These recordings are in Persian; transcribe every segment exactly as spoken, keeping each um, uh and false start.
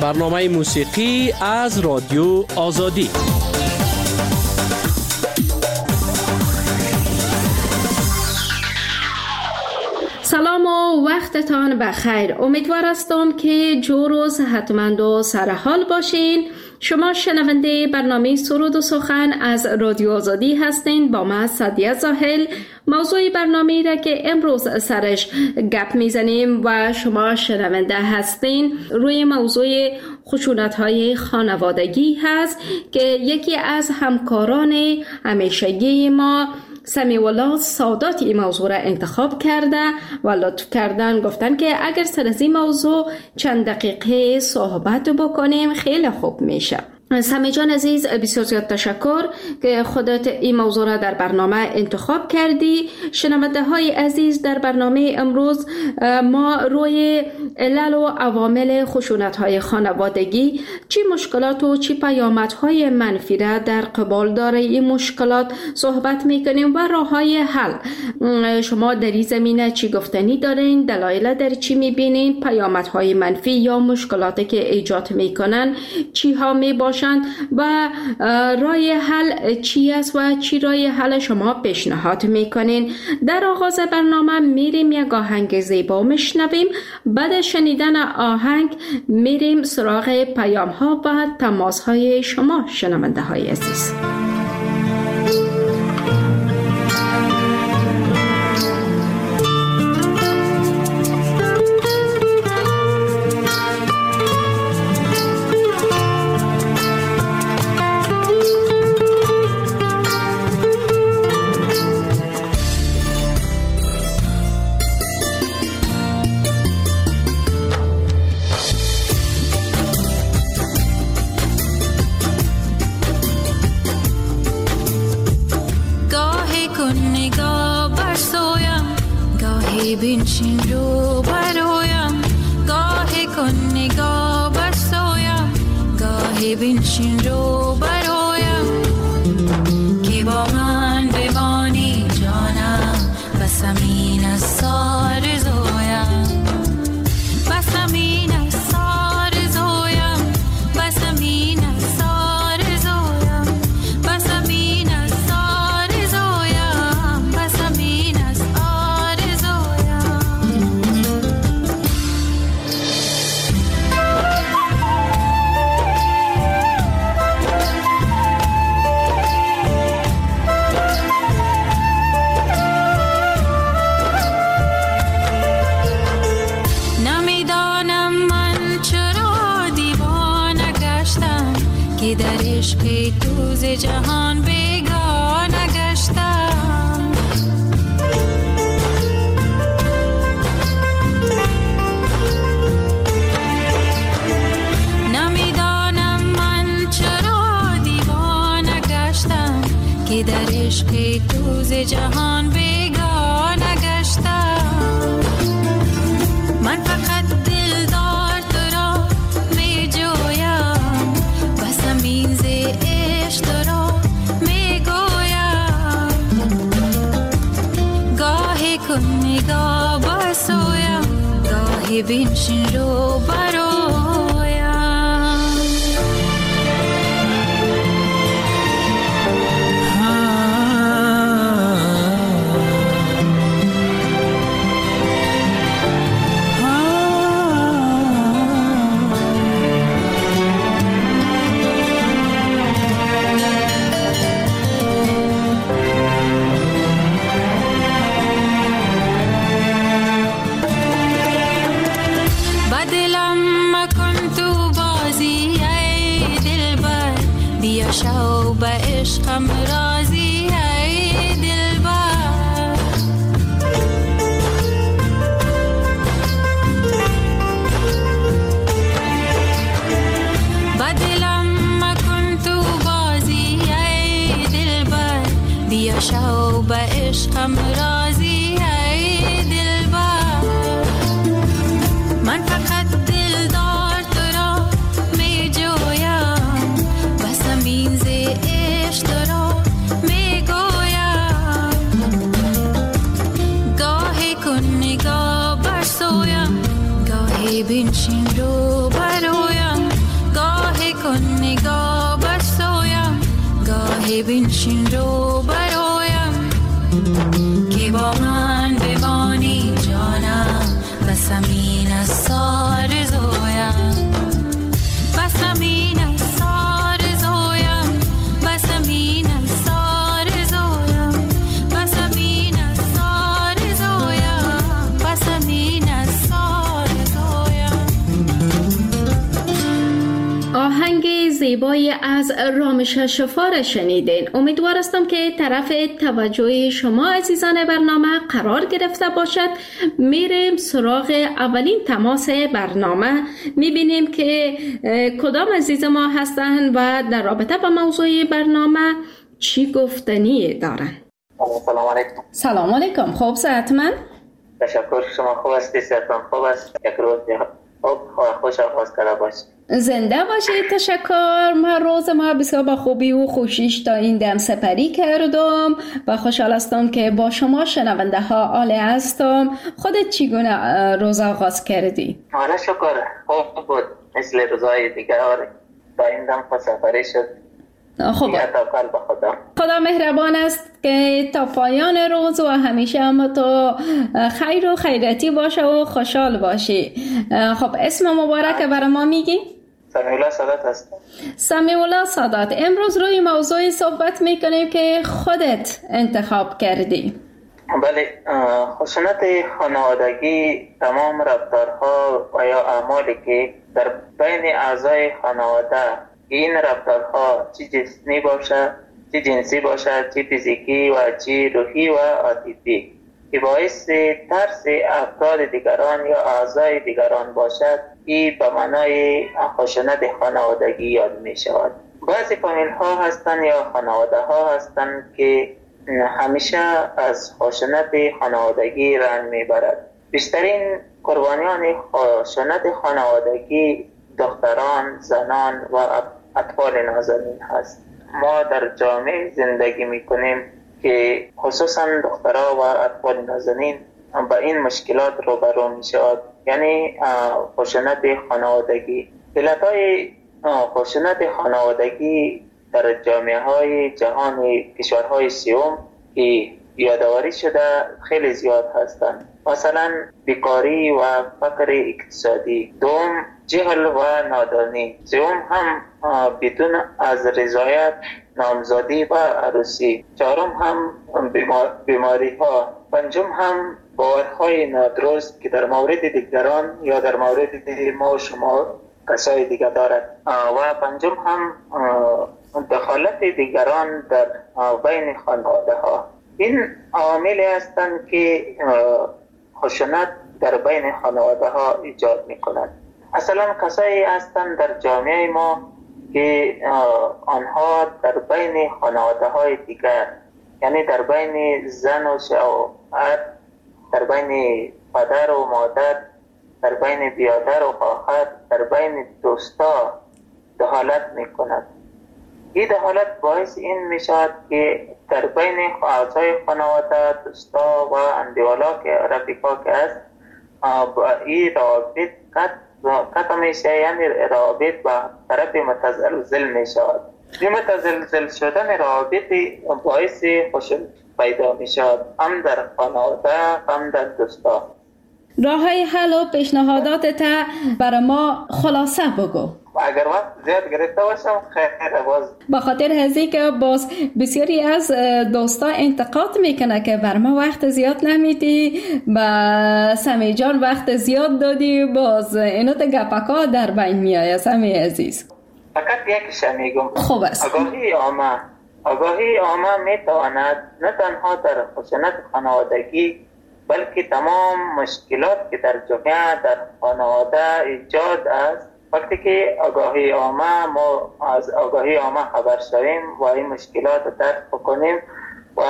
برنامه موسیقی از رادیو آزادی. سلام و وقتتان بخیر. امیدوار هستم که جور و صحتمند و سرحال باشین. شما شنونده برنامه سرود و سخن از رادیو آزادی هستین. با من سعدیه زاهل. موضوع برنامه را که امروز سرش گپ میزنیم و شما شنونده هستین روی موضوع خشونت‌های خانوادگی هست که یکی از همکاران همیشگی ما سمیع الله سادات این موضوع را انتخاب کرده و لطف کردن گفتن که اگر سر از این موضوع چند دقیقه صحبت بکنیم خیلی خوب میشه. سمیع جان عزیز، بسیار زیاد تشکر که خودت این موضوع را در برنامه انتخاب کردی. شنونده های عزیز، در برنامه امروز ما روی علل و عوامل خشونت های خانوادگی، چی مشکلات و چی پیامدهای منفی را در قبال داره این مشکلات صحبت میکنیم و راه های حل. شما در این زمینه چی گفتنی دارین؟ دلایل در چی میبینین؟ پیامدهای منفی یا مشکلاتی که ایجاد میکنن چی ها میباشن و راه حل چی است و چی راه حل شما پیشنهاد میکنین؟ در آغاز برنامه میریم یک آهنگ زیبا میشنویم. بعد شنیدن آهنگ میریم سراغ پیام ها و تماس های شما شنونده های عزیز. بنشین رو برایم، گاهی کن نگاه بر سویم، گاهی بنشین رو برایم که با من بمانی جانم، بسم این از سار زویم، بسم این از سار زویم، بسم این از سار زویم، بسم این از سار زویم، بسم این از در عشق تو ز جهان بیگانه گشتم، نمیدانم من چرا دیوانه گشتم که در عشق تو ز جهان بیگانه گشتم. من فقط دلدار تو را می جویم، بسم ز عشق تو را می گویم، گاهی کن نگاه بر سویم، گاهی بنشین رو برایم. شو به عشقم راضی ای دلبر، با دلم مکن تو بازی ای دلبر، بیا شو به عشقم راضی ای دلبر. من فقط دلدار تو را می جویم، بسم این ز عشق تو را می گویم، گاهی کن نگاه بر سویم، گاهی بنشین رو برایم. گاهی بنشین رو برایم که با من بمانی جانم بسمین از سار زویم بسمین از سار زویم بسمین از سار زویم بسمین از سار زویم بسمین از سار زویم. آهنگ زیبایی از رامش شفار شنیدین. امیدوار هستم که طرف توجه شما عزیزان برنامه قرار گرفته باشد. میریم سراغ اولین تماس برنامه، میبینیم که کدام عزیز ما هستند و در رابطه با موضوع برنامه چی گفتنی دارن. سلام علیکم. سلام علیکم. خوب صحتمند؟ تشکر. شما خوب هستی؟ صحتم خوب است؟ یک روز خوب خوش آغاز کرده باشید. زنده باشید. تشکر. من روز ما بسیار با خوبی و خوشیش تا این دم سپری کردم و خوشحال هستم که با شما شنونده ها عالی هستم. خودت چگونه روز آغاز کردی؟ آره شکر خوب بود، مثل روزهای دیگر. آره تا این دم سپری شد. خب خدا. خدا مهربان است که تا پایان روز و همیشه هم تو خیر و خیرتی باشه و خوشحال باشی. خب اسم مبارک برای ما میگی؟ سمیعالله سادات هستم. سمیعالله سادات، امروز روی موضوعی صحبت میکنیم که خودت انتخاب کردی. بله، خشونت خانوادگی تمام رفتارها و یا اعمالی که در بین اعضای خانواده، این رفتارها چی جسمی باشه، چی جنسی باشه، چی فیزیکی و چی روحی و عاطفی، که باعث ترس افراد دیگران یا اعضای دیگران باشد، این به معنای خشونت خانوادگی یاد می شود. بعضی فامیل ها هستند یا خانواده ها هستند که همیشه از خشونت خانوادگی رنج می برد. بیشترین قربانیان خشونت خانوادگی دختران، زنان و اطفال نازنین هست. ما در جامعه زندگی می کنیم که خصوصا دخترها و اطفال نازنین با این مشکلات روبرو می شود، یعنی خشونت خانوادگی. علتهای خشونت خانوادگی در جامعه های جهان کشورهای سوم که یادآوری شده خیلی زیاد هستند. مثلا بیکاری و فقر اقتصادی، دوم جهل و نادانی، سوم هم بدون از رضایت نامزدی و عروسی، چهارم هم بیماری ها، پنجم هم باورهای نادرست که در مورد دیگران یا در مورد ما و شما کسای دیگر دارد، و پنجم هم دخالت دیگران در بین خانواده ها. این عواملی هستند که خشونت در بین خانواده ها ایجاد می کند. اصلا کسایی هستند در جامعه ما که آنها در بین خانواده های دیگر، یعنی در بین زن و شوهر، در بین پدر و مادر، در بین برادر و خواهر، در بین دوستا دخالت می کند. این دخالت باعث این می شود که در بین اعضای خانواده، دوستا و اندیوالا که رفیقا که است، این روابط قطع می شود، یعنی روابط به طرف متزلزل می شود. این متزلزل شدن روابط باعث خشونت پیدا می شود، هم در خانواده هم در دوستا. راه های حل و پیشنهاداتت برای ما خلاصه بگو. اگر وقت زیاد گرفته باشم خیلی باز با خاطر هزی که باز بسیاری از دوستا انتقاد میکنه که بر ما وقت زیاد نمیدی، با سمی جان وقت زیاد دادی، باز اینو تا گپکا در بین میایه. سمی عزیز فقط یکیش میگم، خوب است. آگاهی عامه آگاهی عامه میتواند نه تنها در خشونت خانوادگی بلکه تمام مشکلات که در جامعه در خانواده ایجاد است، وقتی که آگاهی عامه ما از آگاهی عامه خبر شویم و این مشکلات رو درک بکنیم و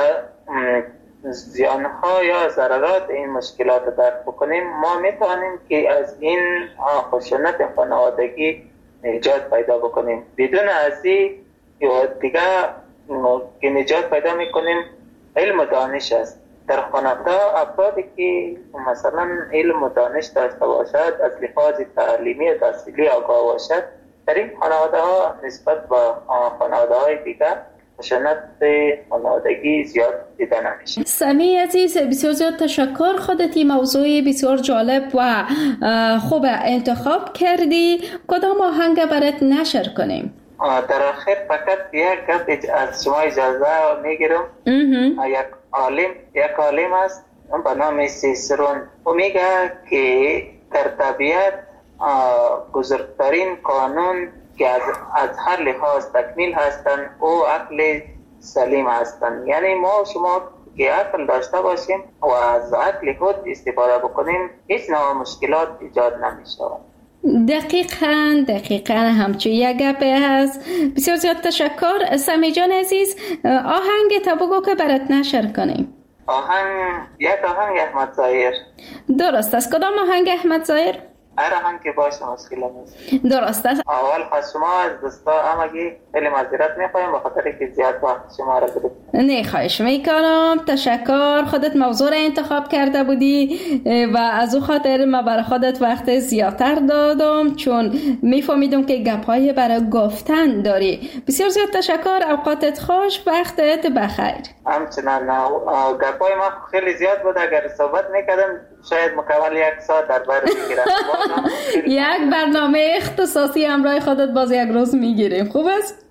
زیانها یا ضررات این مشکلات رو درک بکنیم، ما میتوانیم که از این خشونت خانوادگی نجات پیدا بکنیم. بدون از این یا دیگه که نجات پیدا میکنیم علم و دانش است. در خانواده افرادی که مثلا علم و دانش داشته باشد، از لحاظ تعلیمی و تحصیلی آگاه باشد، در این خانواده ها نسبت به خانواده های دیگر خشونت خانوادگی زیاد دیده نمیشه. سمی عزیز، بسیار زیاد تشکر. خودت این موضوع بسیار جالب و خوب انتخاب کردی. کدام آهنگ برات نشر کنیم؟ در آخر فقط یک گپ از شما اجازه میگیرم. یک عالم یک عالم است به نام سیسرون، او میگه که در طبیعت بزرگترین قانون که از, از هر لحاظ تکمیل هستند او عقل سلیم هستند. یعنی ما شما که عقل داشته باشیم و از عقل خود استفاده بکنیم هیچ نوع مشکلات ایجاد نمیشه. دقیقاً دقیقاً همچون یک گپه هست. بسیار زیاد تشکر. سمی جان عزیز، آهنگ تا بگو که برات نشر کنیم. آهنگ یک آهنگ احمد ظاهر. درست است. کدام آهنگ احمد ظاهر؟ هر آهنگ که باشه مشکل نیست. درست است. اول از شما از دوستا همگی خیلی معذرت میخوایم به خاطر که زیاد وقت شما را گرفتیم. نه خواهش میکنم. تشکر. خودت موضوع را انتخاب کرده بودی و از او خاطر ما برای خودت وقت زیادتر دادم چون میفهمیدم که گپ‌های برای گفتن داری. بسیار زیاد تشکر. اوقاتت خوش. وقتت بخیر. همچنان گپ‌های ما خیلی زیاد بود. اگر صحبت میکردم شاید مکمل یک ساعت در بر میگیرم. یک برنامه اختصاصی همراه خودت باز یک روز میگیریم. خوب است؟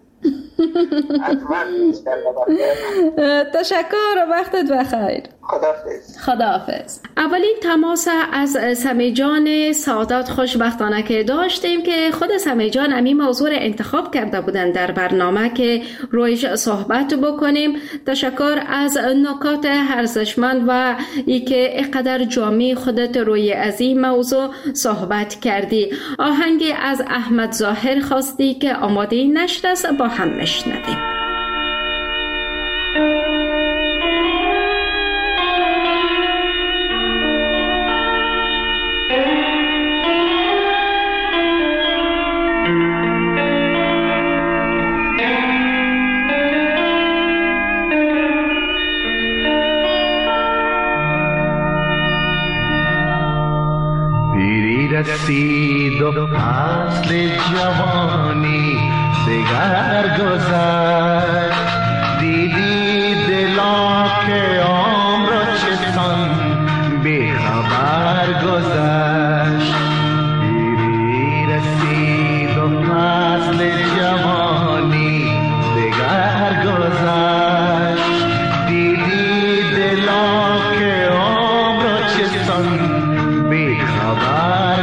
تشکر و وقتت بخیر. خداحافظ. خداحافظ. اولین تماس از سمی جان سعادت خوشبختانه که داشتیم که خود سمی جان امی موضوع انتخاب کرده بودن در برنامه که رویش صحبت بکنیم. تشکر از نکات ارزشمند و ای که اینقدر جامع خودت روی از این موضوع صحبت کردی. آهنگ از احمد ظاهر خواستی که آماده نشر است، با هم مشنویم. رسید و فصل جوانی دگر گذشت، دیدی دلا که عمر چسان بی خبر گذشت. پیری رسید و فصل جوانی دگر گذشت، دیدی دلا که عمر چسان بی خبر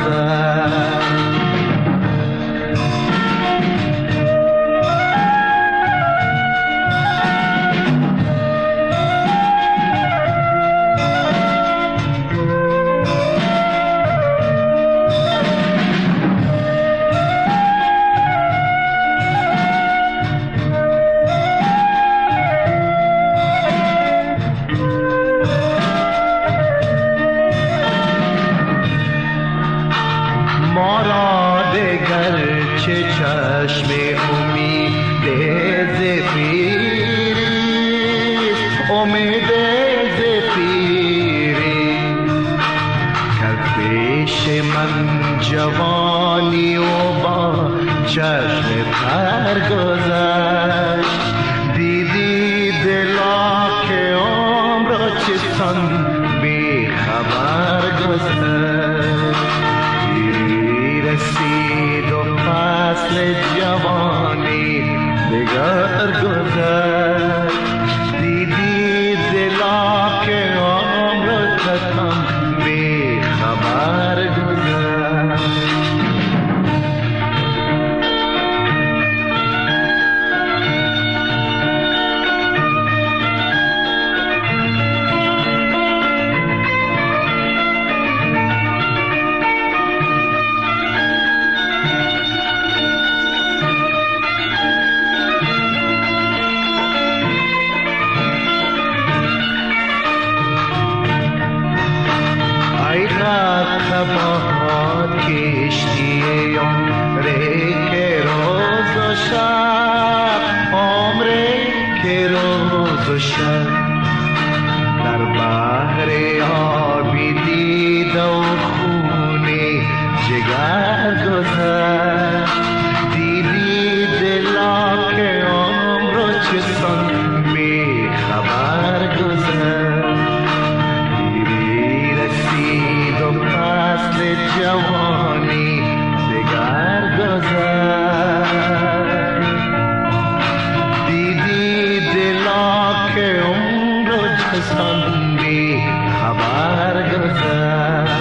جوانی و با چشم تر گذشت، دیدی دلا که عمر چسان بی خبر گذشت. پیری رسید و فصل جوانی دگر گذشت، دیدی دلا که عمر چسان بی خبر گذشت. در بحر آبی دید و خون جگر گذشت، دیدی دلا که عمر چسان بی خبر گذر دیری رسید و فصل جوانی دگر گذر دیدی دلا که عمر و چسان بی خبر گذر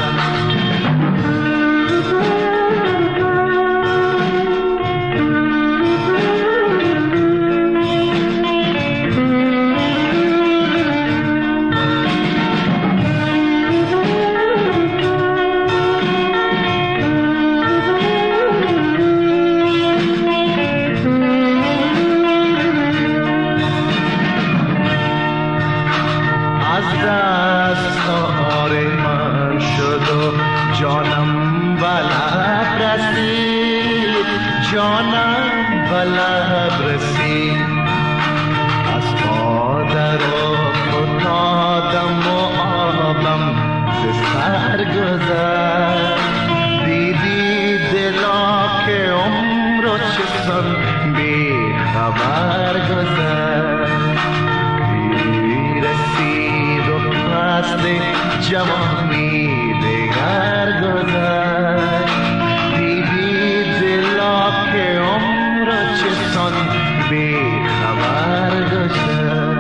جوانی دگر گذر دیدی دلا که عمر چسان بی خبر گذر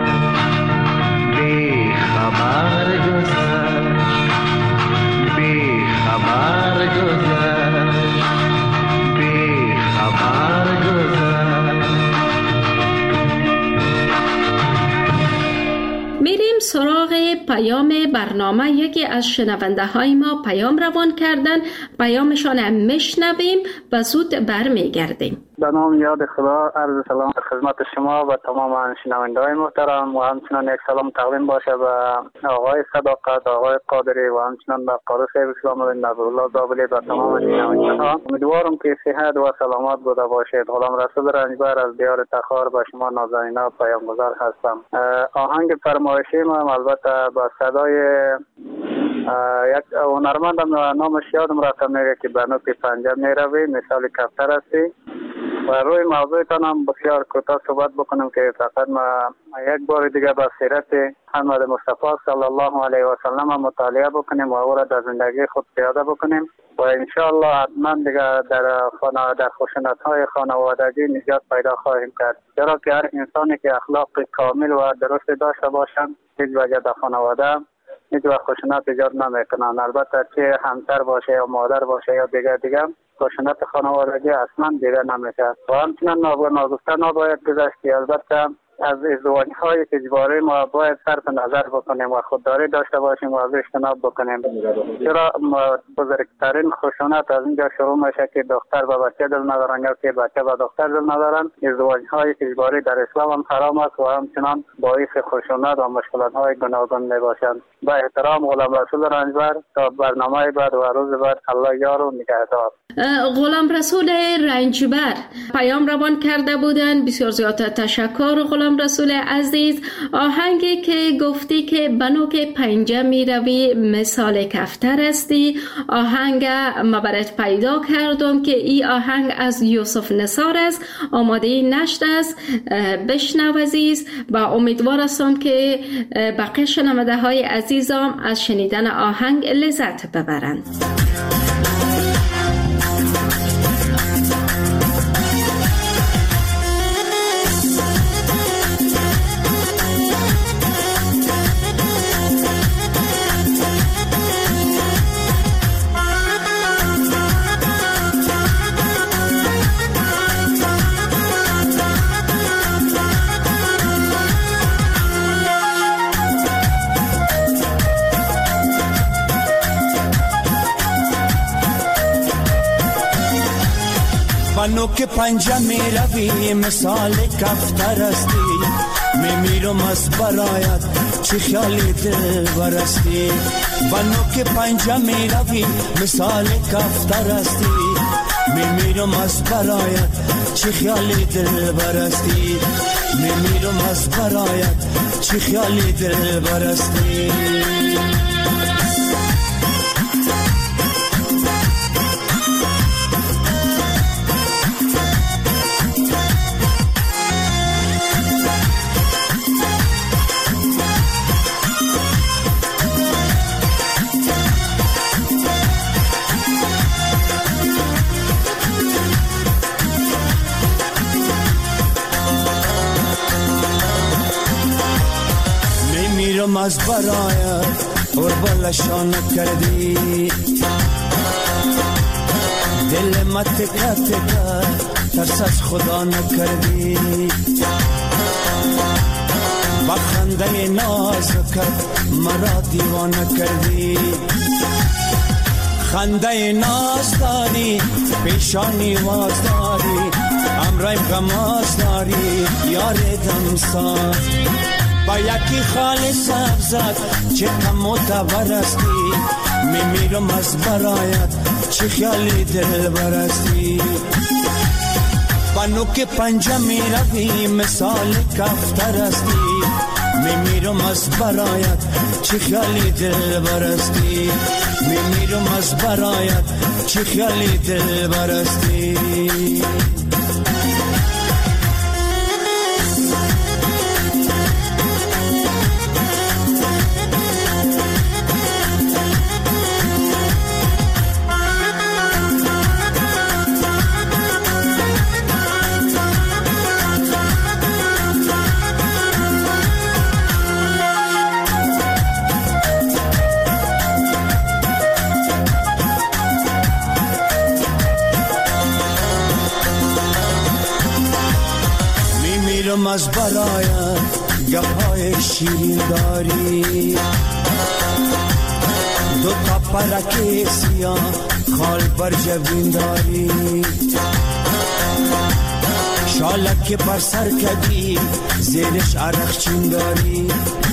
بی خبر گذر بی خبر گذر بی خبر گذر. میریم سراغ پیام برنامه. یکی از شنونده های ما پیام روان کردن، پیامشان هم میشنویم و زود برمیگردیم. به نام یاد خدا عرض سلام خدمت شما و تمام شنونده های محترم و همچنان یک سلام تقدیم باشه به آقای صداقت، آقای قادری و همچنان به قاری صاحب اسلام بن نظرالله زابلی و تمام شنونده ها. امیدوارم که صحت و سلامت بوده باشید. غلام رسول رنجبر از دیار تخار به شما نازنینا پیامگذار هستم. آهنگ فرمایشی ما البته با صدای یک هنرمندم نامش یادم رفته میگه که به نوک پنجه میروی مثال کفتر هستی و روی موضوعتان هم بسیار کوتاه صحبت بکنم که فقط ما یک بار دیگه با سیرت محمد مصطفی صلی الله علیه و سلم مطالعه بکنیم و او را در زندگی خود پیاده بکنیم و انشاءالله حتما دیگه در خانه در خشونت‌های خانوادگی نجات پیدا خواهیم کرد. چرا که هر انسانی که اخلاق کامل و درست داشته باشند هیچ وجه در خانواده هیچ وقت خشونت ایجاد نمیکنن. البته چه همسر باشه یا مادر باشه یا دیگر دیگر خشونت خانوادگی اصلا دیده نمیشه و همچنان ناگفته نباید گذشت. البته از ازدواج های اجباری ما باید صرف نظر بکنیم و خودداری داشته باشیم و از اجتناب بکنیم. چرا بزرگترین خشونت از اینجا شروع میشه که دختر به بچه دل ندارن یا که بچه به دختر دل ندارن. ازدواج های اجباری در اسلام هم حرام است و همچنان باعث خشونت و مشکلات های گوناگون می باشند. با احترام غلام رسول رنجبر تا برنامه بعد و روز بعد الله یار و نگهدار. غلام رسول رنجبر پیام روان کرده بودن. بسیار زیاد تشکر غلام رسول عزیز. آهنگی که گفتی که بنوک پنجه می روی مثال کفتر استی، آهنگ ما برات پیدا کردم که این آهنگ از یوسف نثار است. آماده نشد است، بشنو عزیز و امیدوار هستم که بقیه شنونده های عزیزم از شنیدن آهنگ لذت ببرند. بنو که پنجه می روی مثال کفتر استی، می میرم از برایت چه خیالی دل برستی. بنو که پنجه می روی مثال کفتر استی، می میرم از برایت چه خیالی دل برستی. می میرم از برایت چه خیالی دل برستی. میرم از برایت قربالشان نکردی دل ما تکه تکه ترس از خدا نکردی با خنده نازکت مرا دیوانه کردی خنده ناز داری پیشانی واز داری امرایم غماز داری یار دمساز با یکی خال سبزت چه کم متبرستی میمیرم از برایت چه خیالی دل برستی با نوک پنجه میروی مثال کفتر استی میمیرم از برایت چه خیالی دل برستی میمیرم از برایت چه خیالی دل برستی میرم از برایت گپای شیرین داری دو تا پرک سیاه خال بر جبین داری شالک بر سر کدی زیرش عرق چین داری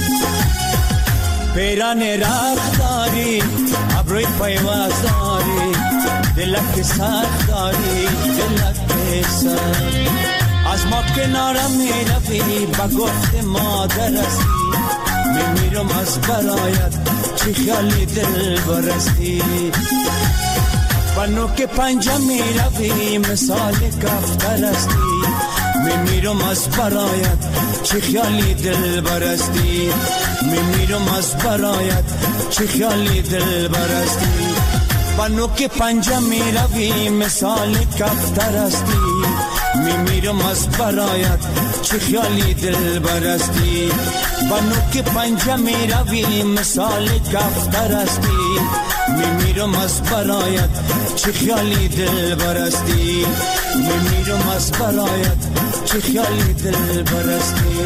پیران رخ داری ابروی پیواز داری دلک سخت داری دلک سخت از ما کنارم میروی با گفت مادر استی میمیرم از برایت چی خیالی دل برستی با نوک پنجه میروی مثال کفتر استی میمیرم از برایت چی خیالی دل برستی میمیرم از برایت چی خیالی دل برستی با نوک پنجه میروی مثال کفتر استی میمیرم از برایت چه خیالی دل برستی با نوک پنجه میروی مثال کفتر استی میمیرم از برایت چه خیالی دل برستی میمیرم از برایت چه خیالی دل برستی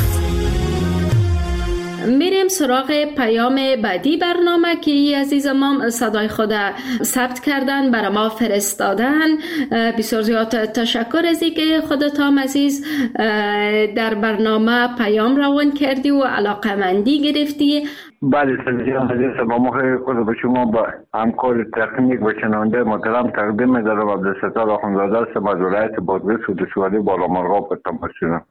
میریم سراغ پیام بعدی برنامه که ای عزیز ما صدای خود ثبت کردن برای ما فرستادن. بسیار زیاد تشکر از اینکه خودت هم عزیز در برنامه پیام روان کردی و علاقمندی گرفتی. بله سلام عزیز با مخیر خود به شما با همکار تکنیک و شنونده محترم تقدیم می‌دارم عبدالستار آخوندزاده هستم از ولایت بادغیس و ولسوالی بالامرغاب به تماس شدم.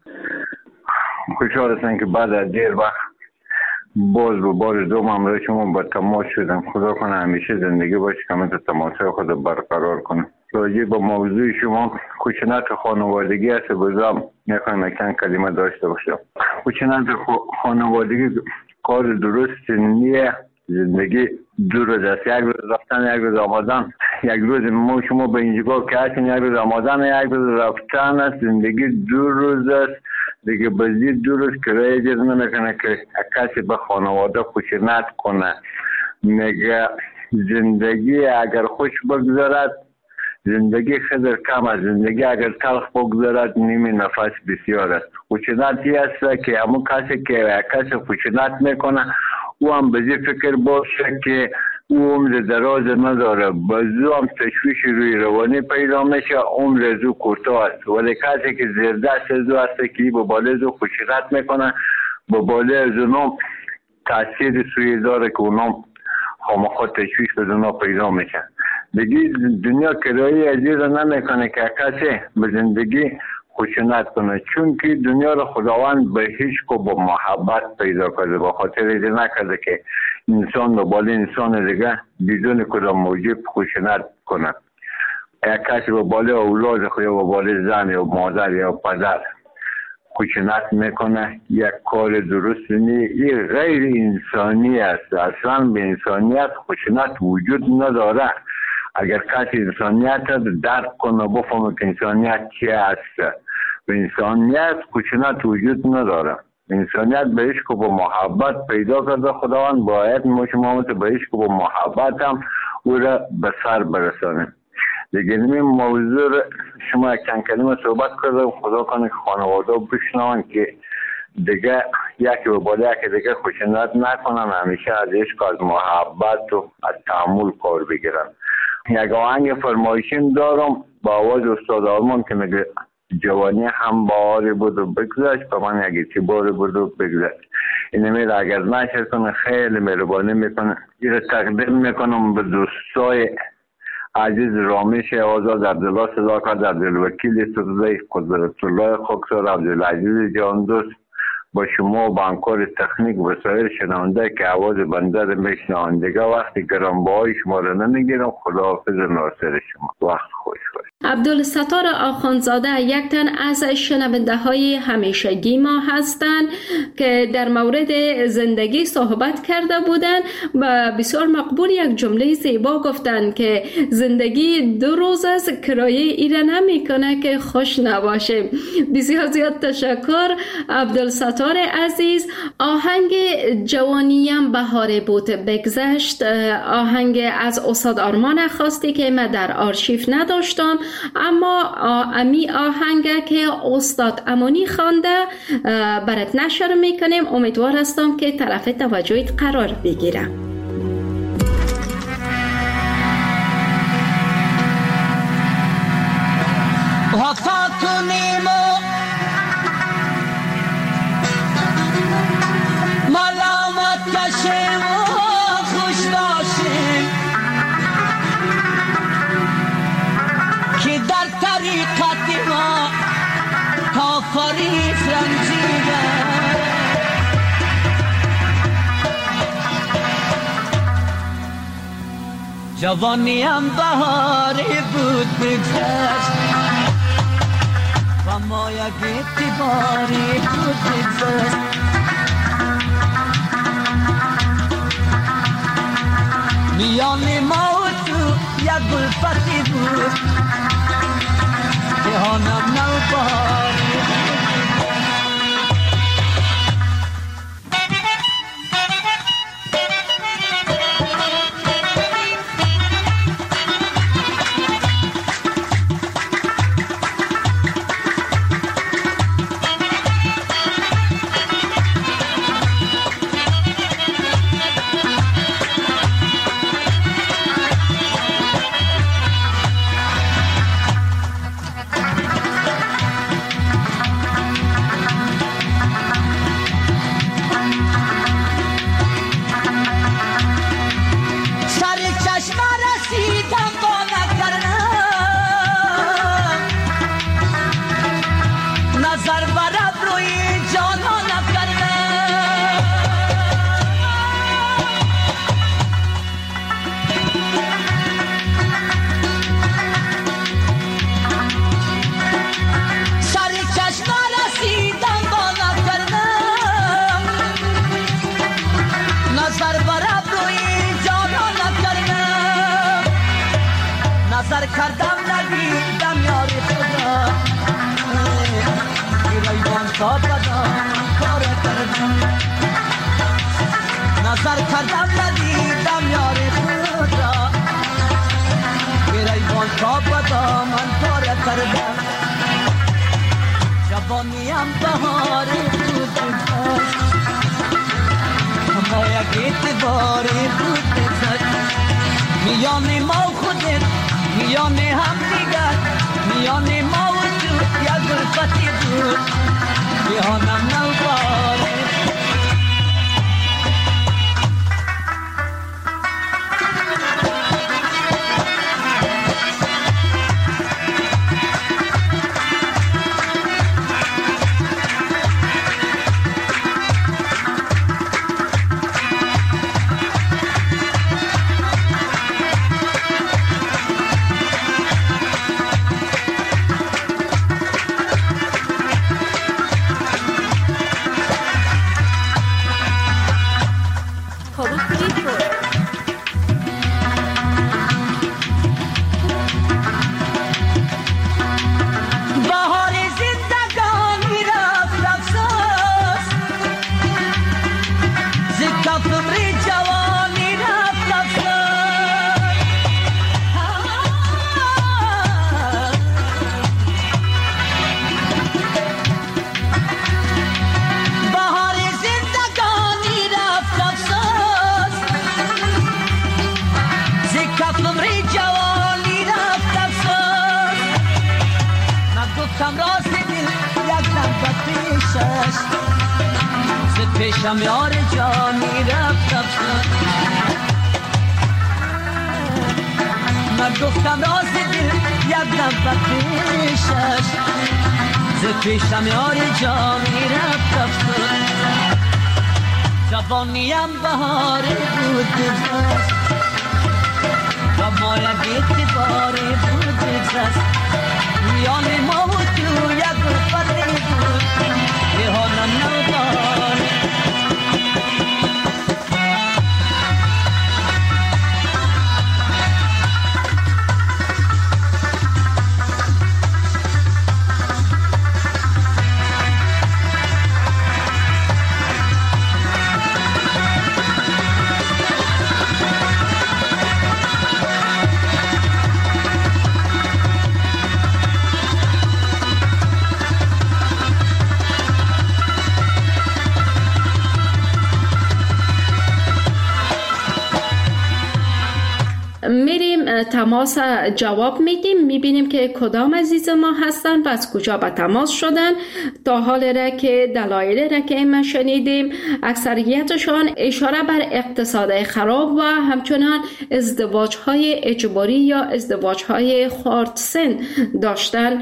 خوشحال هستم که بعد از دیر وقت باز به بار دوم همراه شما با تماس شدم. خدا کنه همیشه زندگی باشه که من تماسهای خود برقرار کنم. راجع به موضوع شما خشونت خانوادگی است بازم میخوایم اکنون کلمه داشته باشم. خشونت خانوادگی کار درست نیه. زندگی دو روز است، یک روز رفتن یک روز آمدن. یک روز ما شما به اینجا که هستیم یک روز آمدن یک روز رفتن است. زندگی دو روز است دیگه. بازی دو روز کرایه اجازه نمیکنه که کسی به خانواده خشونت کنه. میگه زندگی اگر خوش بگذارد زندگی خیلی کم است، زندگی اگر تلخ بگذارد نیمی نفس بسیار است. خشونتی است که همون کسی که کسی خشونت میکنه او هم به فکر باشه که او عمر دراز نداره، بازو هم تشویش روی روانی پیدا میشه، عمر زو کوتاه است. ولی کسی که زیر دست زو است که به بالا زو خشونت میکنه به بالا زو تاثیر سوی داره که اونام خامخا تشویش به زو پیدا میشه. دیگه دنیا کرایی عزیز نمیکنه که کسی به زندگی خشونت کنه، چون که دنیا رو خداوند به هیچ کو با محبت پیدا کرده، به خاطر اینکه نکرده که انسان به بالا انسان دیگه بدون کدام موجب خشونت کنه. یک کسی به بالا اولاد خود یا به بالا زن یا مادر یا پدر خشونت میکنه یک کار درست نیست. این غیر انسانی است. اصلا به انسانیت خشونت وجود نداره. اگر کسی انسانیت درک کنه بفهمه که انسانیت چی است. به انسانیت خشونت وجود نداره. انسانیت به عشق و به محبت پیدا کرده خداوند، باید ما شما به عشق و به محبت هم او را به سر برسانیم. دیگه این موضوع شما چند کلمه صحبت کردم، خدا کنه که خانواده بشنون که دیگه یکی به بالا یکی دیگه خشونت نکنن، همیشه از عشق از محبت و از تحمل کار بگیرن. یک آهنگ فرمایشین دارم با آواز استاد آرمان که میگه جوانی هم باری بود و بگذشت، با من یک اعتباری بود و بگذشت. این میره اگر نشر کنه خیلی مهربانی میکنه. این تقدیم میکنم به دوستای عزیز رامش آزاد، عبدالله صداقت، عبدالوکیل سرزی، قدرت الله خاکسار، عبدالعزیز جان دوست، با شما و بانکار تکنیک و سایر شنونده که آواز بنده رو میشنوند. دیگه وقتی گرانبهای شما رو نمیگیرم. خداحافظ ناصر شما. وقت خوش باش. عبدالستار آخوندزاده یک تن از شنونده های همیشگی ما هستند که در مورد زندگی صحبت کرده بودند و بسیار مقبول یک جمله زیبا گفتند که زندگی دو روز از کرایه ایره نمی کنه که خوش نباشه. بسیار زیاد تشکر عبدالستار عزیز. آهنگ جوانیم بهاره بود بگذشت، آهنگ از استاد آرمان خواستی که من در آرشیو نداشتم، اما امی آهنگ که استاد امانی خوانده برات نشر میکنیم. امیدوار هستم که طرف توجهت قرار بگیره. وفا کنیم و ملامت کشیم و خوش باشیم که در طریقت ما کافری رنجیده. جوانیم بهاری بود بگذشت و ما یک اعتباری بود بگذشت. میان ما و تو یک گلفتی بود جهانم نو بهاری بود. نظر کردم ندیدم یار خود را، گریبان تا بدا من پاره کردم. جوانیم بهاری بود بگذشت، اما یک اعتباری بود بگذشت. میان ما و خودت، میان هم دیگر، میان ما و تو یک گلفتی بود جهانم نو باره. ز پیشم یار جانی رفت رفت. من گفتم راز دل یک دفعه پیشش، ز پیشم یار جانی رفت رفت. جوانیم بهاری بود گذشت و ما یک اعتباری بود گذشت. میان ما و تو یک فرقی بود که حالا نباره. میریم تماس جواب میدیم، میبینیم که کدام عزیز ما هستن و از کجا به تماس شدن. تا حال را که دلایل را که ما شنیدیم اکثریتشان اشاره بر اقتصاد خراب و همچنان ازدواج های اجباری یا ازدواج های خردسن داشتن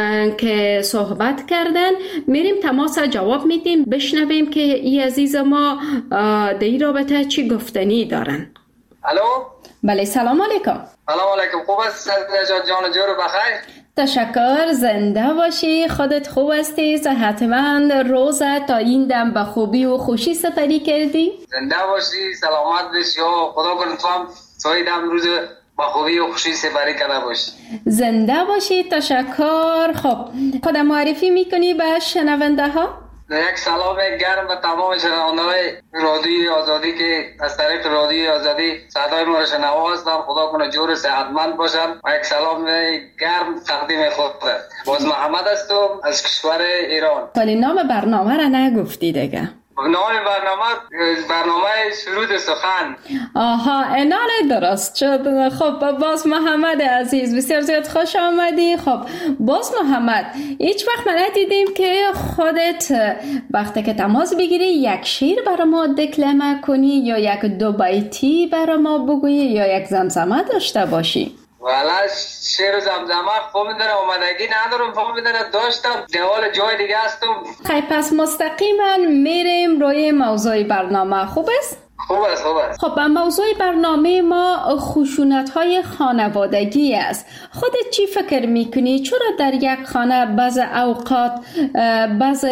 که صحبت کردن. میریم تماس جواب میدیم، بشنویم که این عزیز ما در این رابطه چی گفتنی دارن. الو. بله سلام علیکم. سلام علیکم. خوب است نجات جان؟ جور بخیر. تشکر، زنده باشی. خودت خوب هستی؟ صحتمند؟ روزت تا این دم به خوبی و خوشی سپری کردی؟ زنده باشی، سلامت باشی. خدا کنه تو هم سای دم روز با خوبی و خوشی سپری کرده باشی. زنده باشی. تشکر. خب خودت معرفی میکنی به شنونده ها؟ یک سلام گرم به تمام شنونده‌های رادیوی آزادی که از طریق رادیوی آزادی صدای ما را شنوا هستند. خدا کنه جور صحتمند باشن و یک سلام گرم تقدیم خود. باز محمد هستم از کشور ایران. ولی نام برنامه را نگفتی دیگه. نام برنامه برنامه سرود سخن. آها انال درست شد. خب باز محمد عزیز بسیار زیاد خوش آمدی. خب باز محمد هیچ وقت من دیدیم که خودت وقتی که تماس بگیری یک شعر برای ما دکلمه کنی یا یک دو بیتی برای ما بگویی یا یک زمزمه داشته باشی. والا شعر و زمزمه فهمی داره آمدگی ندارم، فهمی داره داشتم دوال جای دیگه هستم. خیلی پس مستقیما میریم روی موضوع برنامه. خوب است؟ خوب است خوب است. خب موضوع برنامه ما خشونت‌های خانوادگی است. خودت چی فکر میکنی؟ چرا در یک خانه بعض اوقات بعض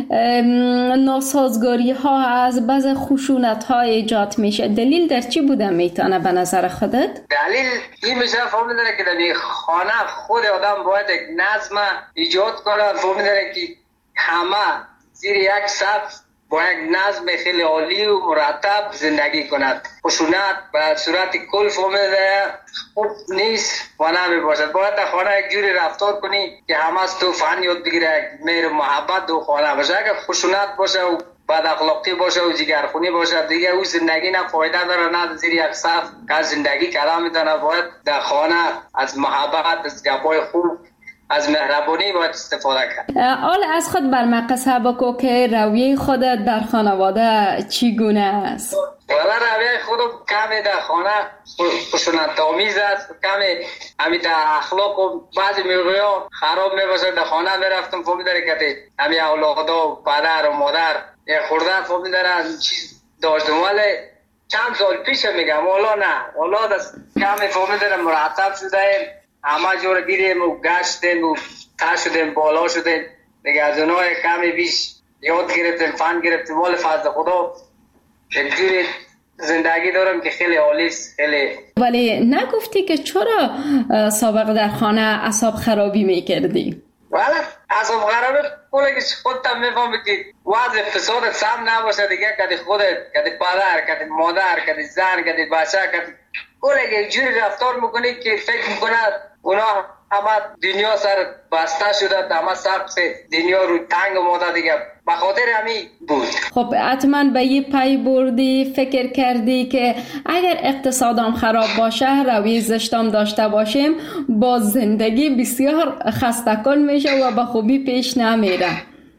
ناسازگاری ها از بعض خشونت‌ها ایجاد میشه؟ دلیل در چی بوده میتونه به نظر خودت؟ دلیل این میشه فهمی داره که در خانه خود آدم باید یک نظم ایجاد کنه. فهمی داره که همه زیر یک صف با یک نظم خیلی عالی و مرتب زندگی کند. خشونت به صورت کل فهمیده خوب نیست و نمی باشد. باید در خانه یک جوری رفتار کنی که همه از تو فن یاد بگیره، مهر محبت دو خانه باشه. اگر خشونت باشه و بد اخلاقی باشه و جگرخونی باشه دیگه او زندگی نه فایده داره نه زیر یک صف که زندگی کردن میتونه. باید در خانه از محبت، از گپای خوب، از مهربانی باید استفاده کرد. حال از خود بر مقصه بکو که رویه خودت در خانواده چگونه است؟ والا رویه خودم کمی در خانه خشونت آمیز است، کمی همی در اخلاق و بعضی موقعا خراب میباشه. در خانه میرفتم فهمی داره که همی اولادا و پدر و مادر یک خورده فهمی داره چیز داشتم، ولی چند سال پیش میگم والا نه والا دست کمی فهمی داره مرتب شده. همه جور گیریم و گشتیم و تا شدیم بالا شدیم دیگه. از اونهای کمی بیش یاد گرفتیم، فن گرفتیم. ولی فضل خدا یک جوری زندگی دارم که خیلی عالیست خیلی. ولی نگفتی که چرا سابق در خانه اعصاب خرابی میکردی؟ ولی اعصاب خرابی کلی که خودت هم میفهمی که وضع اقتصادت سم نباشه دیگه. کدی خودت، کدی پدر، کدی مادر، کدی زن، کدی بچه، کدی کلی که یک جوری رفتار میکنی که فکر میکند اونا همه دنیا سر بسته شده، همه سقف دنیا رو تنگ ماده دیگه. به خاطر همین بود. خب حتما به یه پی بردی، فکر کردی که اگر اقتصادم خراب باشه، روی زشتم داشته باشیم، با زندگی بسیار خسته کن میشه و به خوبی پیش نمیره.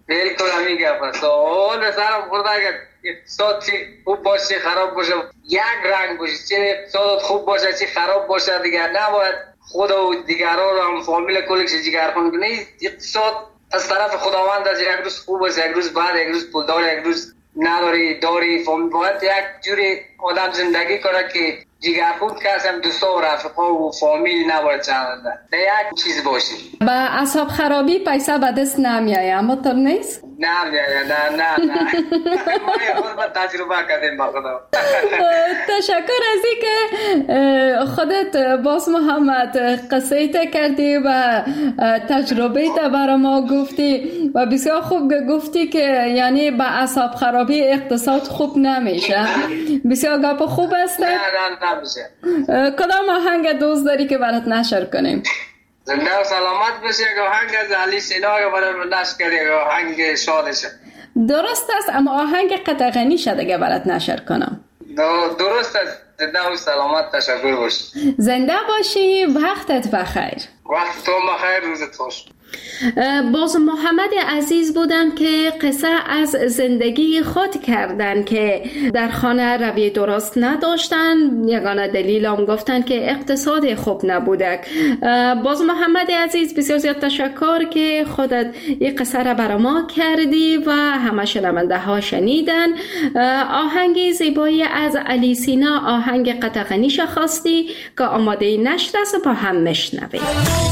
بالکل همین گپ است. اول به سرم خورده اگر اقتصاد چی خوب باشه خراب باشه یک رنگ باشه، چه اقتصاد خوب باشه چه خراب باشه دیگر نباید خود و دیگران رو هم فامیل کلش جگرخون کنه. اقتصاد از طرف خداوند است، یک روز خوب است یک روز بد، یک روز پولدار یک روز نداری داری. فامیل باید یک جوری آدم زندگی کنه که جگرخون کسم دوستا و رفقا و فامیل نباید چنده نه یک چیز باشه. با اعصاب خرابی پیسه به دست نمیایه، اما طور نیست؟ نمیایه نه نه نه ما خود با تجربه کردیم با خدا. تشکر از این که خودت باز محمد قصه تا کردی و تجربه تا برای ما گفتی و بسیار خوب گفتی که یعنی با اعصاب خرابی اقتصاد خوب نمیشه. بسیار گپ خوب است. نه نه نمیشه. کدام آهنگ دوست داری که برات نشر کنیم؟ زنده و سلامت بشه که آهنگ از علی سینا برای نشر کنیم، آهنگ شادشه. درست است، اما آهنگ قطع غنی شده که برات نشر کنم. درست است. زنده و سلامت، تشکر باش. زنده باشی، وقتت بخیر. وقت تو بخیر، روزت خوش. باز محمد عزیز بودن که قصه از زندگی خود کردن که در خانه روی درست نداشتن. یگانه دلیل هم گفتن که اقتصاد خوب نبوده. باز محمد عزیز بسیار زیاد تشکر که خودت این قصه را برای ما کردی و همه شنونده ها شنیدن. آهنگ زیبایی از علی سینا، آهنگ قطع غنیش خواستی که آماده نشد است، با هم مشنویم.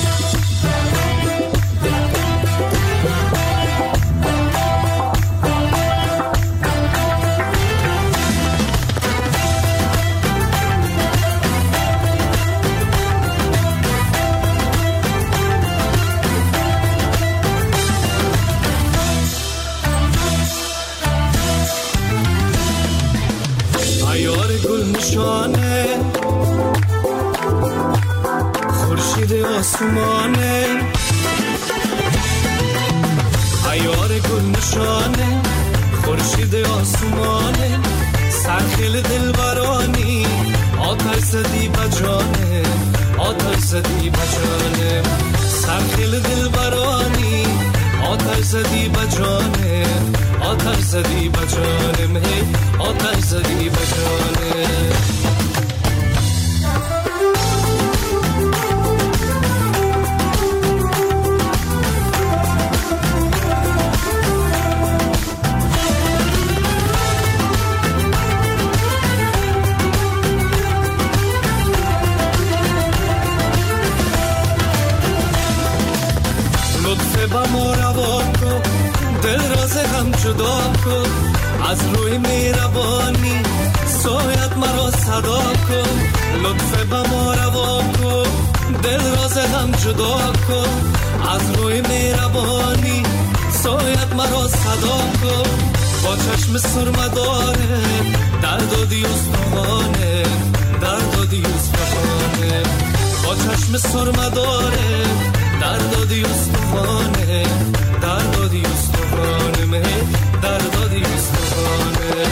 خورشید آسمانه عیار گل نشانه، خورشید آسمانه، سرخیل دلبرانی، آتش زدی بجانه، آتش زدی بجانه، سرخیل دلبرانی، آتش زدی بجانه، آتش زدی بجانه، مهی آتش زدی بجانه. جدا کن از روی مهربانی، سایت مرا صدا کن، لطف به ما روا کن، دل راز هم جدا کن از روی مهربانی، سایت مرا صدا کن، با چشم سرمه داره درد و دیوستانه، درد و دیوستانه، با چشم سرمه داره درد و دیوستانه، درد و دیوستانه، مه درد و دیوستانه.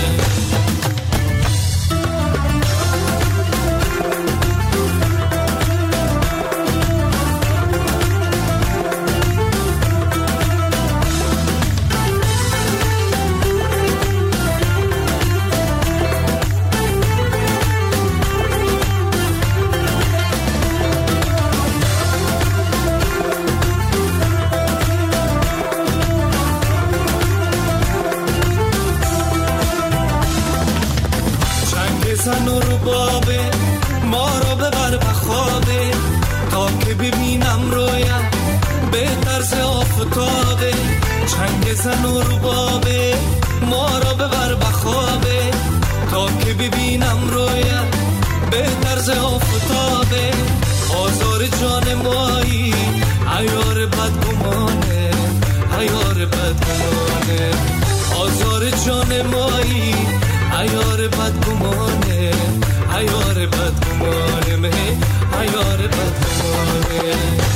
زن و ربابه ما رو ببر بخوابه، تا که ببینم رویم به طرز آفتابه، چنگ زن و ربابه ما رو ببر بخوابه، تا که ببینم رویم به طرز آفتابه، آزار جان مایی عیار بدگمانه، عیار بدگمانه، آزار جان مایی عیار بدگمانه، عیار بدگمانه، مه عیار بدگمانه.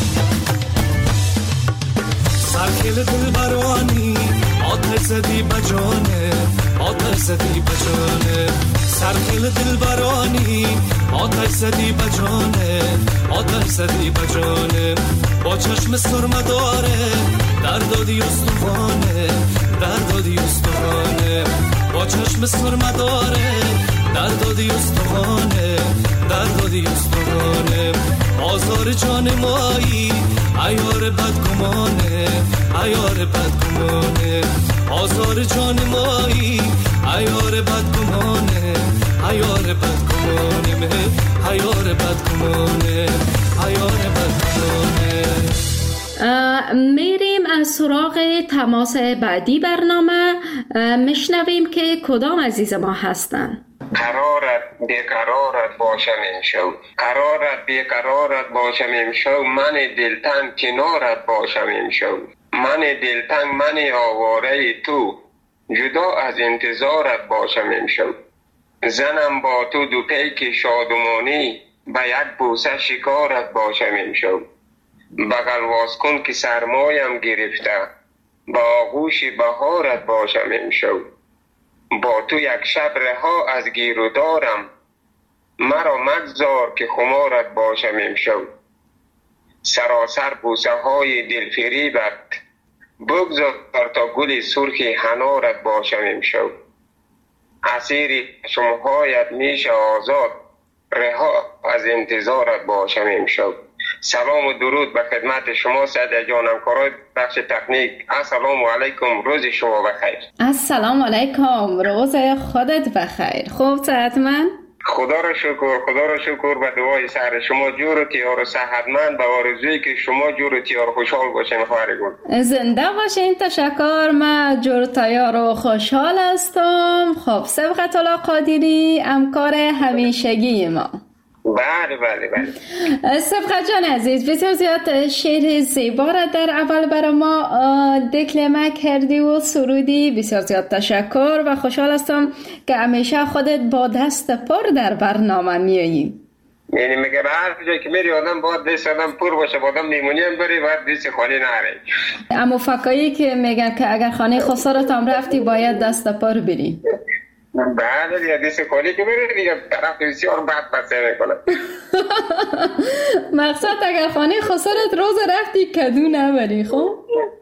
سرخیل دلبرانی، آتش زدی بجانه، آتش زدی بجانه، سرخیل دلبرانی آتش زدی بجانه آتش زدی بجانه با چشم سرمه داره در دادی استخوانه در دادی استخوانه با چشم سرمه داره در دادی استخوانه در دادی استخوانه آزار جان مایی عیار بدگمانه عیار بدگمانه آزار جان مایی عیار بدگمانه عیار بدگمانه عیار بدگمانه عیار بدگمانه. میریم از سراغ تماس بعدی برنامه، میشنویم که کدام عزیز ما هستن. قرارت بیقرارت باشم امشب، قرارت بیقرارت باشم امشب، من دلتنگ کنارت باشم امشب، من دلتنگ من آواره تو، جدا از انتظارت باشم امشب، زنم با تو دو پیک شادمانی، به یک بوسه شکارت باشم امشب، بغل واز کن که سرمایم گرفته، با آغوش بهارت باشم امشب، با تو یک شب رها از گیر و دارم، مرا مگذار که خمارت باشم امشب، سراسر بوسه های دلفریبت، بگذار تا گل سرخ حنارت باشم امشب، اسیر چشمهایت میشه آزاد، رها از انتظارت باشم امشب. سلام و درود به خدمت شما سعید جان، همکارای بخش تکنیک. السلام علیکم، روز شما بخیر. السلام علیکم، روز خودت بخیر. خوب صحتمند؟ خدا را شکر، خدا را شکر. به دعای سر شما جور و تیار و صحتمند، به آرزویی که شما جور و تیار و خوشحال باشین. خواهر گل زنده باشین. تشکر. من جور تیار و خوشحال هستم. خب سبقت الله قادری، همکار همیشگی ما. بله بله بله. سبقت جان عزیز، بسیار زیاد شعر زیبا را در اول برای ما دکلمه کردی و سرودی. بسیار زیاد تشکر و خوشحال هستم که همیشه خودت با دست پر در برنامه میایی. یعنی میگه به هر جایی که میری آدم باید دست آدم پر باشه، با آدم میمونی هم بری باید دست خالی نره. اما فکایی که میگن که اگر خانه خسارت هم رفتی باید دست پر بری. بله دیگه دست خالی که بره دیگه طرف بسیار بد بسه میکنه. مقصد اگر خانه خسارت روز رفتی کدو نبری. خب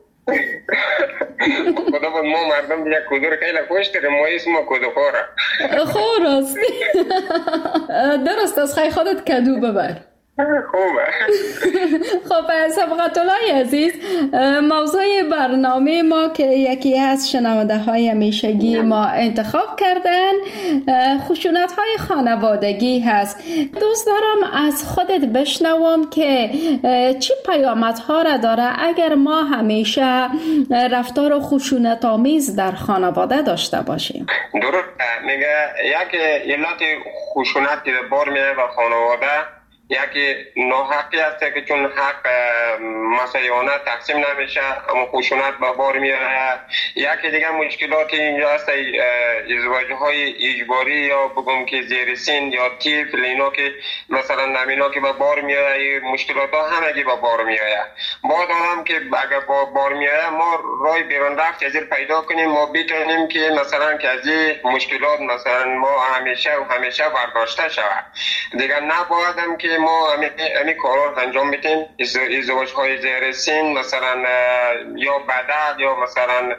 خدا بود ما مردم دیگه کدو رو خیلی خوش داریم، ما اسم ما کدو خوره. خب راستی درست از خیلی خودت کدو ببر. خوبه. خب سبقت الله عزیز، موضوع برنامه ما که یکی از شنونده های همیشگی ما انتخاب کردن خشونت های خانوادگی هست. دوست دارم از خودت بشنوم که چی پیامد ها را داره اگر ما همیشه رفتار خشونت آمیز در خانواده داشته باشیم. درست میگه یک علت خشونت که بار میاد به خانواده یکی ناحقی است که چون حق مسیحانه تقسیم نمیشه اما خشونت به بار میاره. یکی دیگه مشکلاتی اینجا است، ازدواج های اجباری یا بگم که زیر سن یا طفل، اینا که مثلا نمینا که به بار میاره، مشکلات ها همگی به بار میاره. ما دارم که اگر با بار میاره ما رای بیرون رفت از پیدا کنیم، ما بتونیم که مثلا که از این مشکلات مثلا ما همیشه و همیشه برداشته شود. دیگه نبایدم که ما همین کارا انجام میدیم، ازدواج های زیر سن مثلا یا بدل یا مثلا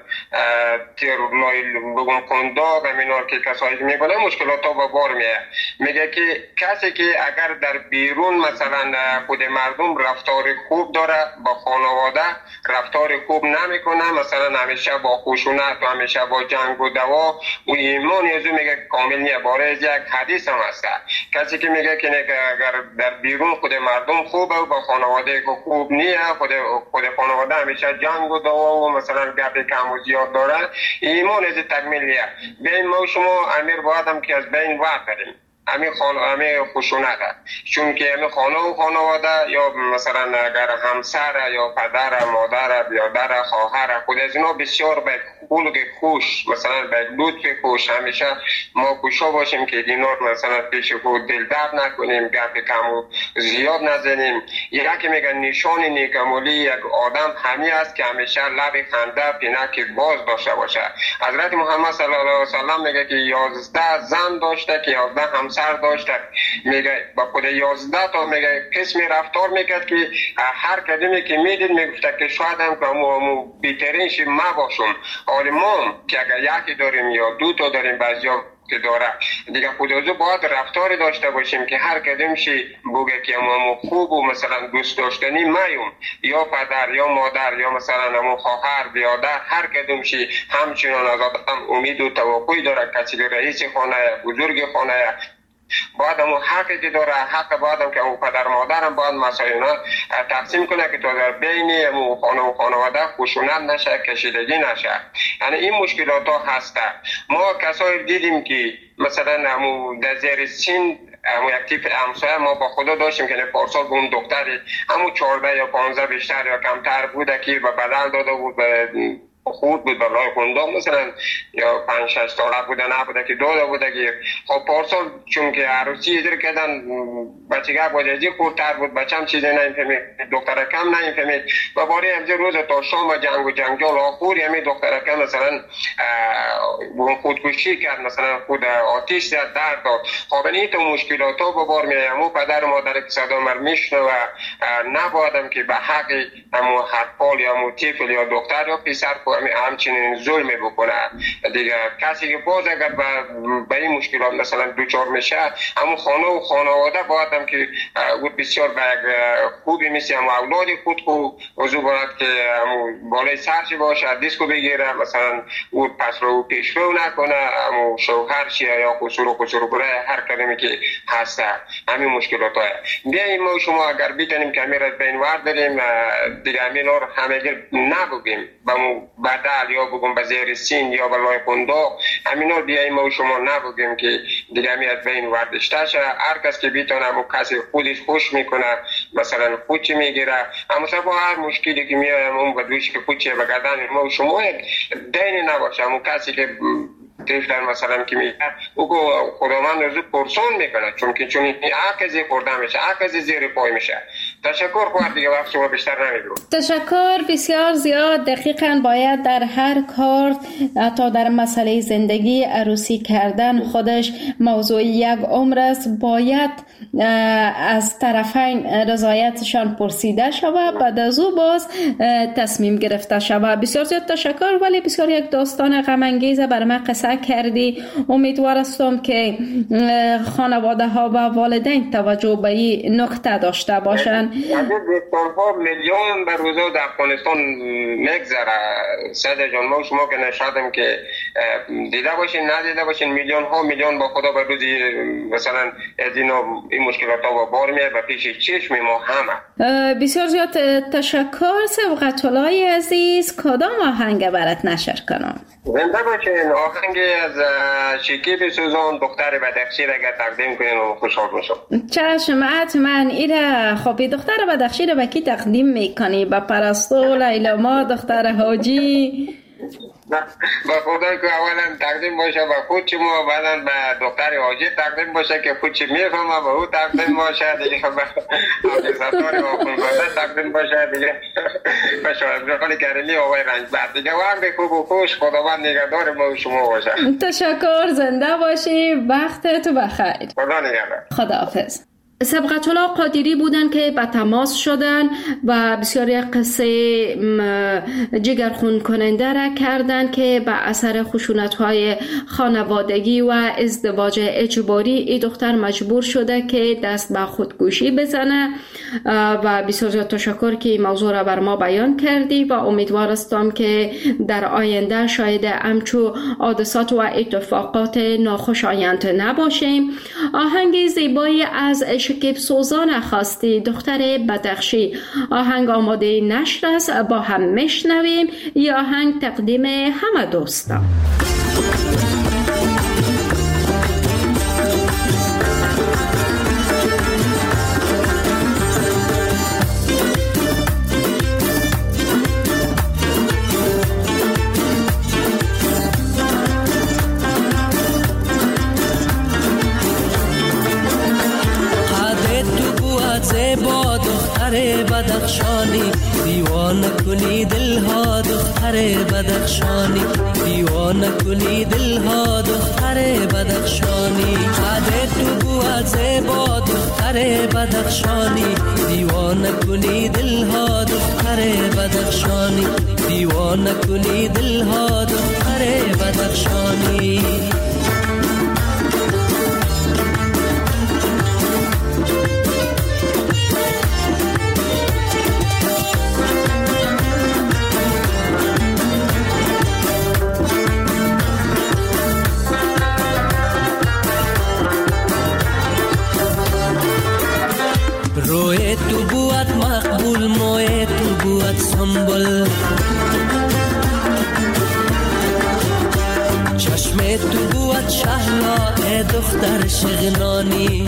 بگم کنداغ، همینا که کسایی میکنه مشکلات ها با بار میاد. میگه که کسی که اگر در بیرون مثلا خود مردم رفتار خوب داره با خانواده رفتار خوب نمیکنه، مثلا همیشه با خشونت و همیشه با جنگ و دعوا و ایمان یزو میگه کامل نیه. باره از یک حدیث هم هست، کسی که میگه که اگر در بیرون خود مردم خوبه و با خانواده که خوب نیه، خود خود خانواده همیشه جنگ و دعوا و مثلا گپ کم و زیاد داره، ایمان از تکمیل نیه. بین ما شما امیر باید هم که از بین وقت داریم. همین خانه همین خشونت، چون که همین خانه و خانواده یا مثلا اگر همسر یا پدر مادر برادر خواهر خود از اینا بسیار به خلق خوش، مثلا به لطف خوش، همیشه ما کوشا باشیم که اینا مثلا پیش خود دل درد نکنیم، گپ کم و زیاد نزنیم. یکی میگن نشان نیکمالی یک آدم همین است که همیشه لب خنده پینک باز داشته باشه. حضرت محمد صلی الله علیه و سلم میگه که یازده زن داشته که یازده همسر داشته، میگه با خود یازده تا میگه قسمی رفتار میکرد که هر کدومی که میدید میگفته که شاید هم که مو بیترینش ما باشم. حالی ما که اگر یکی داریم یا دو تا داریم بعضیا که داره دیگه خودازو باید رفتاری داشته باشیم که هر کدومشی بگه که ما خوب و مثلا دوست داشتنی ماییم، یا پدر یا مادر یا مثلا همون خواهر بیادر، هر کدومشی همچنان از آدم امید و توقعی داره کسی که رئیس خانه بزرگ خانه باید همون حقی که داره، حق باید هم که همون پدر مادرم باید مسائل تقسیم کنه که تا در بین همون خانه و خانواده خشونت نشه، کشیدگی نشه. یعنی این مشکلات ها هسته. ما کسایی دیدیم که مثلا همون در زیر سین همون یک تیپ همسایه ما با خدا داشتیم که پارسال به اون دختری همون چهارده یا پانزده بیشتر یا کمتر بوده که به بدل داده بود، به خود بود برای کندام مثلا یا پنج شش ساله بوده نبوده که داده بوده که خب پارسال چون که عروسی ادر کردن بچگاه باجازی خورتر بود، بچه هم چیزی نمیفهمید، دختر کم نمیفهمید و باری همزه روز تا شام جنگ و جنگال آخوری همین دختر کم مثلا خودکشی کرد، مثلا خود آتیش زد درد داد. خب این تو مشکلات ها ببار میایم. همون پدر و مادر که صدا مر میشنه و نبایدم که به حق همون حقال یا همون طفل یا دختر یا پسر همچنین ظلم بکنه دیگه. کسی که باز اگر به این مشکلات مثلا دوچار میشه، همون خانه و خانواده باید هم که بسیار به خوبی مثل هم اولادی خود کو وضو باید که همون بالای سرش باشه، دیسکو بگیره، مثلا او پس رو پیش رو نکنه، همون شوهر شیه یا قصور و قصور برای هر کلمی که هسته. همین مشکلات های بیاییم ما شما اگر بیتنیم که همین رد بین ورد داریم دیگه همین رو همه گل نبگیم بدل یا بگم به زیر سین یا بلای قنداق، همینا بیاییم ما شما نبگیم که دیگه همیت بین وردشته شه. هر کس که بیتونه همون کسی خودش خوش میکنه مثلا خودچی میگیره، اما با هر مشکلی که میایم اون بدوش که خودچی بگردن ما شما یک دینی نباشه. همون کسی که در مثلا که میگه او خداوند روزو پرسون میکنه، چون که چون عکسی خورده میشه، عکسی زیر پای میشه. تشکر خواهد دیگه وقت شما بیشتر نمیدونم. تشکر بسیار زیاد. دقیقاً باید در هر کار تا در مسئله زندگی عروسی کردن خودش موضوع یک عمر است، باید از طرفین رضایتشان پرسیده شود، بعد از او باز تصمیم گرفته شود. بسیار زیاد تشکر. ولی بسیار یک داستان غم انگیز بر من قصه کردی. امیدوار هستم که خانواده ها و والدین توجه به این نکته داشته باشند. دستان ها میلیون به روزا در افغانستان میگذره. سید جان ما شما که نشدم که دیده باشین ندیده باشین، میلیون ها میلیون با خدا به روزی مثلا از اینا این مشکلات ها با بار میاد و پیش چشم ما همه. بسیار زیاد تشکر. سبقت الله عزیز، کدام آهنگ برات نشر کنم؟ زنده باشین. آهنگ از شکیب سوزان دختر بدخشی را اگر تقدیم کنین و خوشحال باشم. چشم حتما. ایره خب دختر بدخشی را به کی تقدیم میکنی؟ به پرستو، لیلا، دختر حاجی؟ با خدا که اولا تقدیم باشه به خود چی ما، بعدا به دختر حاجی تقدیم باشه که خود چی میفهمه به او تقدیم باشه دیگه، به حافظتاری و خونزاده تقدیم باشه دیگه، به شاهدرخان کریمی آقای رنجبر دیگه. وقت خوب و خوش، خداوند نگهدار ما و شما باشه. تشکر. زنده باشی. وقتت بخیر. خدا نگهدار. خداحافظ. سبقت الله قادری بودن که به تماس شدن و بسیاری قصه جگرخون کننده را کردن که به اثر خشونت‌های خانوادگی و ازدواج اجباری این دختر مجبور شده که دست به خودکشی بزنه و بسیار زیاد تشکر که این موضوع را بر ما بیان کردی و امیدوار هستم که در آینده شاید همچو حادثات و اتفاقات ناخوشایند نباشیم. آهنگ زیبایی از شکیب سوزان خواستی، دختر بدخشی. آهنگ آماده نشر است، با هم میشنویم. یا آهنگ تقدیم همه دوستان. دختر بدخشانی، دیوانه کنی دلها دختر بدخشانی، دیوانه کنی دلها دختر بدخشانی. قد تو بود زیبا دختر بدخشانی، دیوانه کنی دلها دختر بدخشانی، دیوانه کنی دلها دختر بدخشانی. روی تو بود مقبول، موی تو بود سنبل، چشم تو بود شهلا ای دختر شغنانی.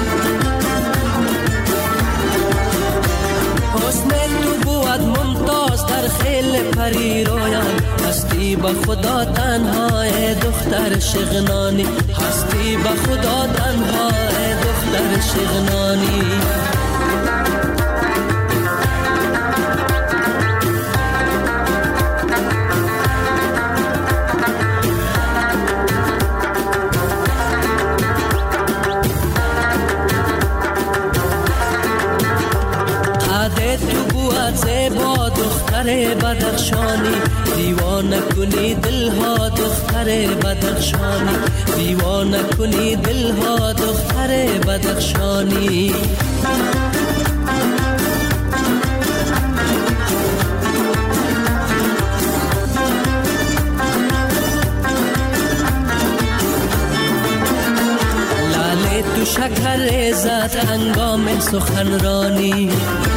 حسن تو بود ممتاز در خیل پری رویان، هستی با خدا تنها ای دختر شغنانی، هستی با خدا تنها ای دختر شغنانی. زیبا دختر بدخشانی، دیوانه کنی دلها دختر بدخشانی، دیوانه کنی دلها دختر بدخشانی. لاله تو شکر ریزد هنگام سخنرانی،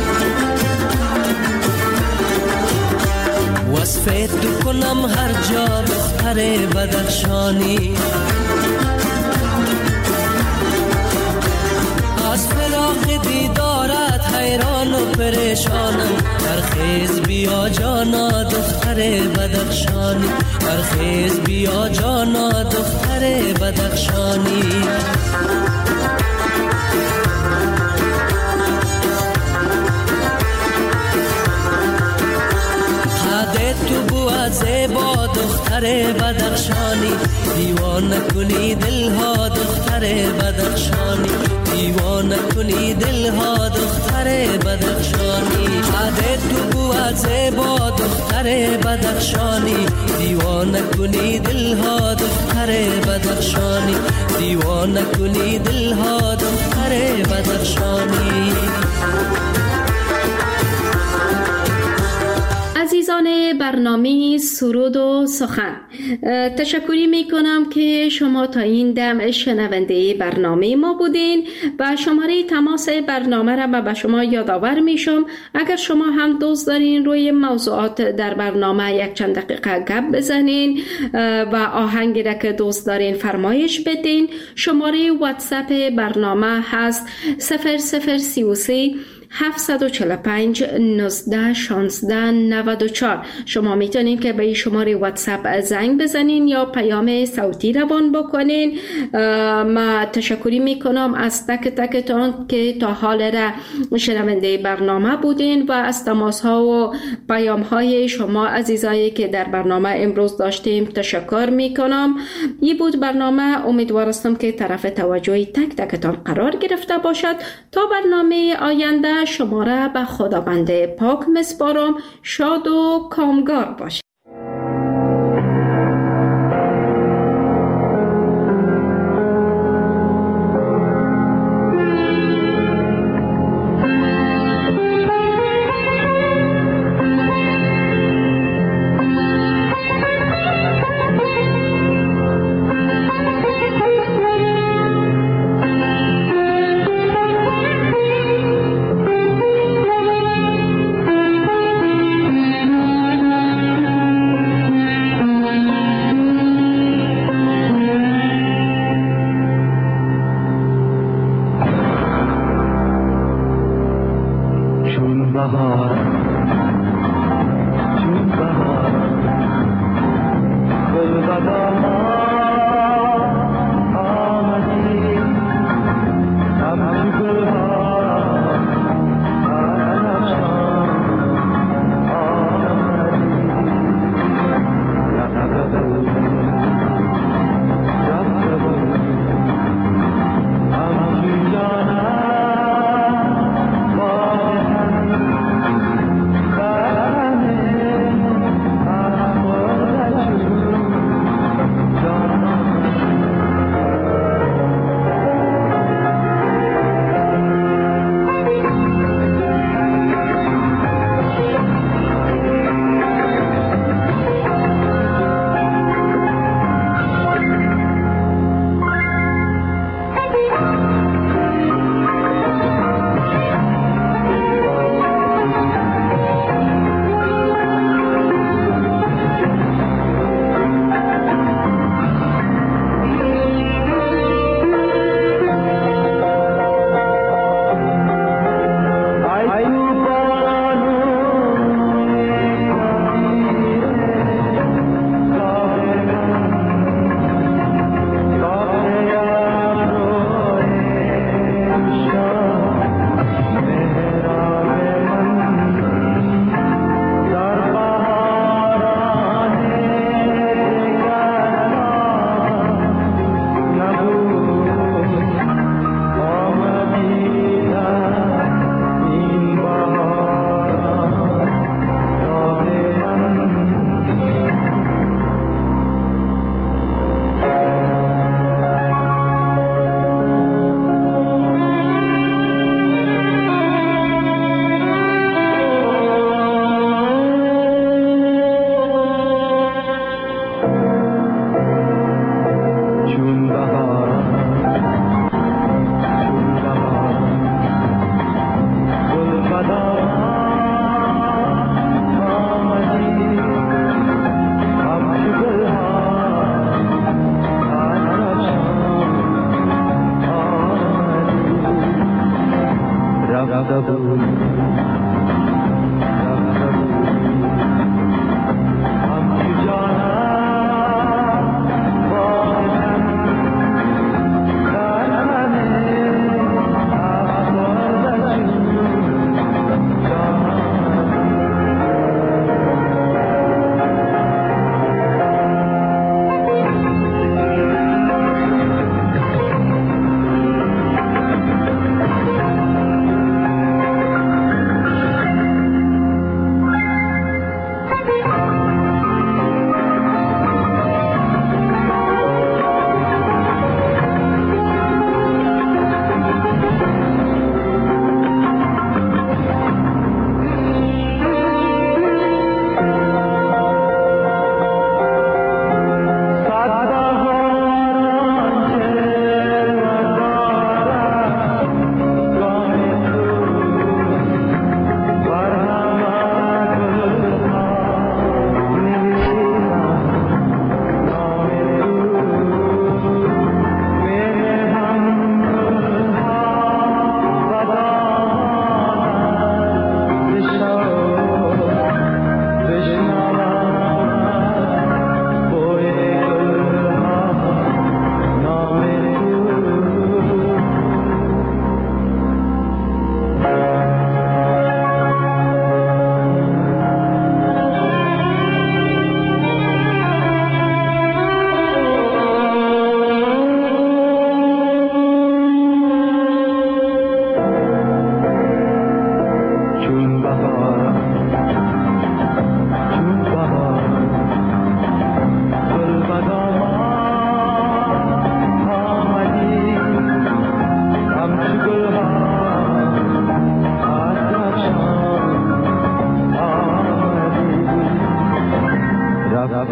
وصفه تو کنم هر جا دختر بدخشانی. از فراق دیدارت حیران و پریشانم، برخیز بیا جانا دختر بدخشانی، برخیز بیا جانا دختر بدخشانی. تو بود زیبا دختر بدخشانی، دیوانه کنی دلها دختر بدخشانی، دیوانه کنی دلها دختر بدخشانی. قد تو بود زیبا دختر بدخشانی، دیوانه کنی دلها دختر بدخشانی، دیوانه کنی دلها دختر بدخشانی. عزیزان برنامه سرود و سخن، تشکری می کنم که شما تا این دم شنونده برنامه ما بودین و شماره تماس برنامه را به شما یادآور می شم. اگر شما هم دوست دارین روی موضوعات در برنامه یک چند دقیقه گپ بزنین و آهنگی را که دوست دارین فرمایش بدین، شماره واتساپ برنامه هست صفر صفر سی و سه هفت چهار پنج نوزده شانزده نود و چهار. شما میتونین که به این شماره واتساپ زنگ بزنین یا پیام صوتی روان بکنین. ما تشکری میکنم از تک تکتان که تا حال را شنونده برنامه بودین و از تماس ها و پیام های شما عزیزایی که در برنامه امروز داشتیم تشکر میکنم. این بود برنامه، امیدوارستم که طرف توجه تک تکتان قرار گرفته باشد. تا برنامه آینده شما را به خداوند پاک میسپارم. شاد و کامگار باشید.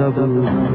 بود